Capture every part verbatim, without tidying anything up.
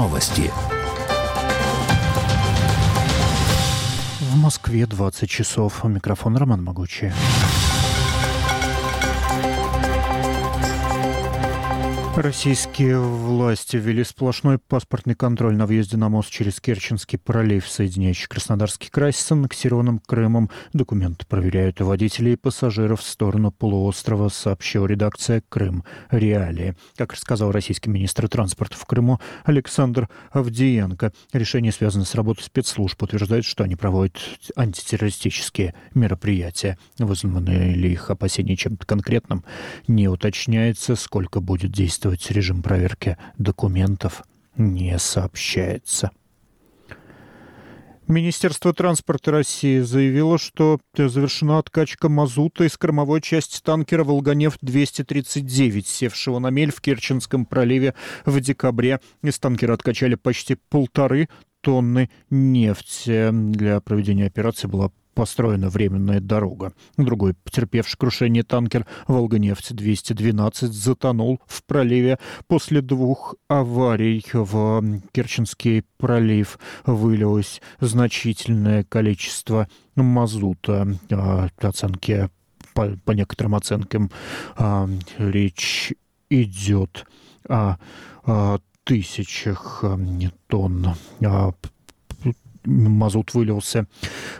Новости. В Москве двадцать часов. Микрофон Роман Могучий. Российские власти ввели сплошной паспортный контроль на въезде на мост через Керченский пролив, соединяющий Краснодарский край с аннексированным Крымом. Документы проверяют водителей и пассажиров в сторону полуострова, сообщила редакция «Крым. Реалии». Как рассказал российский министр транспорта в Крыму Александр Авдиенко, решение связано с работой спецслужб, утверждает, что они проводят антитеррористические мероприятия. Вызваны ли их опасения чем-то конкретным, не уточняется. Сколько будет действовать режим проверки документов, не сообщается. Министерство транспорта России заявило, что завершена откачка мазута из кормовой части танкера «Волгонефть-двести тридцать девять», севшего на мель в Керченском проливе в декабре. Из танкера откачали почти полторы тонны нефти. Для проведения операции была построена временная дорога. Другой потерпевший крушение танкер «Волгонефть-двести двенадцать» затонул в проливе. После двух аварий в Керченский пролив вылилось значительное количество мазута. Оценки, по, по некоторым оценкам, речь идет о, о тысячах тонн. Мазут вылился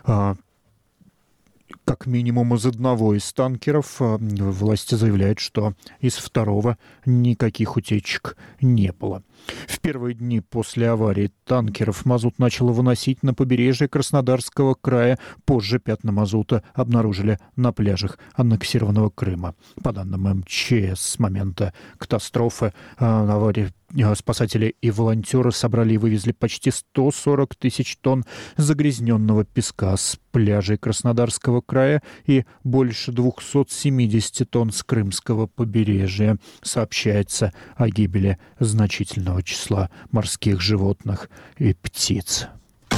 как минимум из одного из танкеров. Власти заявляют, что из второго никаких утечек не было. В первые дни после аварии танкеров мазут начало выносить на побережье Краснодарского края. Позже пятна мазута обнаружили на пляжах аннексированного Крыма. По данным эм че эс, с момента катастрофы аварии спасатели и волонтеры собрали и вывезли почти сто сорок тысяч тонн загрязненного песка с пляжей Краснодарского края и больше двести семьдесят тонн с крымского побережья. Сообщается о гибели значительного числа морских животных и птиц.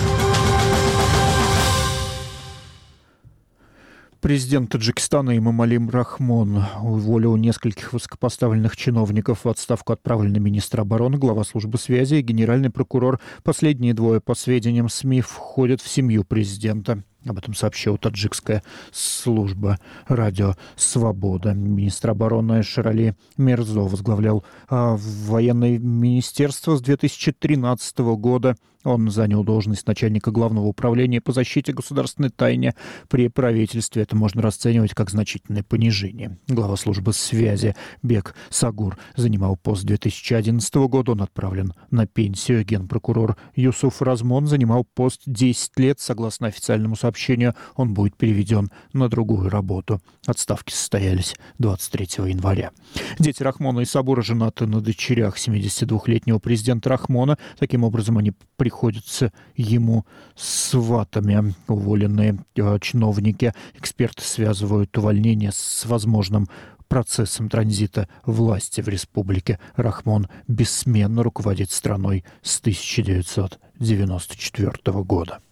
Президент Таджикистана Эмомали Рахмон уволил нескольких высокопоставленных чиновников. В отставку отправлены министр обороны, глава службы связи и генеральный прокурор. Последние двое, по сведениям СМИ, входят в семью президента. Об этом сообщила таджикская служба радио «Свобода». Министр обороны Шерали Мерзо возглавлял а, военное министерство с две тысячи тринадцатого года. Он занял должность начальника главного управления по защите государственной тайны при правительстве. Это можно расценивать как значительное понижение. Глава службы связи Бек Сагур занимал пост с две тысячи одиннадцатого года. Он отправлен на пенсию. Генпрокурор Юсуф Размон занимал пост десять лет. Согласно официальному сообщению, он будет переведен на другую работу. Отставки состоялись двадцать третьего января. Дети Рахмона и Сабура женаты на дочерях семидесятидвухлетнего президента Рахмона. Таким образом, они приходятся ему сватами. Уволенные э, чиновники. Эксперты связывают увольнение с возможным процессом транзита власти в республике. Рахмон бессменно руководит страной с тысяча девятьсот девяносто четвёртого года.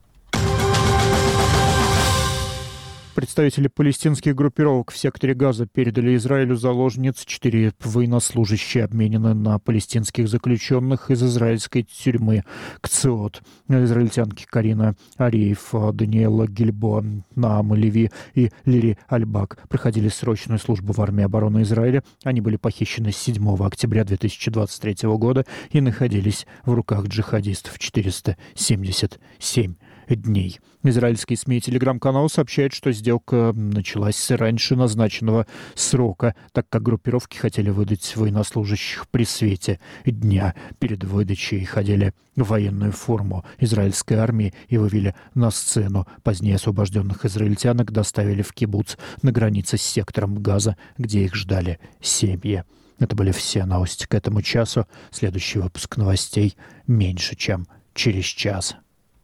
Представители палестинских группировок в секторе Газа передали Израилю заложниц. Четыре военнослужащие обменены на палестинских заключенных из израильской тюрьмы КЦИОТ. Израильтянки Карина Ариев, Даниэла Гильбо, Наам Леви и Лири Альбак проходили срочную службу в армии обороны Израиля. Они были похищены с седьмого октября две тысячи двадцать третьего года и находились в руках джихадистов четыреста семьдесят семь дней. Израильские СМИ и телеграм-канал сообщают, что сделка началась раньше назначенного срока, так как группировки хотели выдать военнослужащих при свете дня. Перед выдачей их одели в военную форму израильской армии и вывели на сцену. Позднее освобожденных израильтянок доставили в кибуц на границе с сектором Газа, где их ждали семьи. Это были все новости к этому часу. Следующий выпуск новостей меньше, чем через час.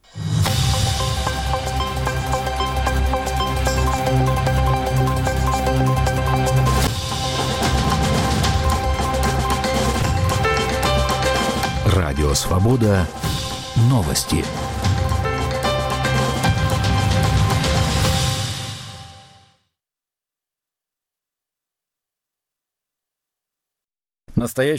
Радио «Свобода». Новости. Настоящий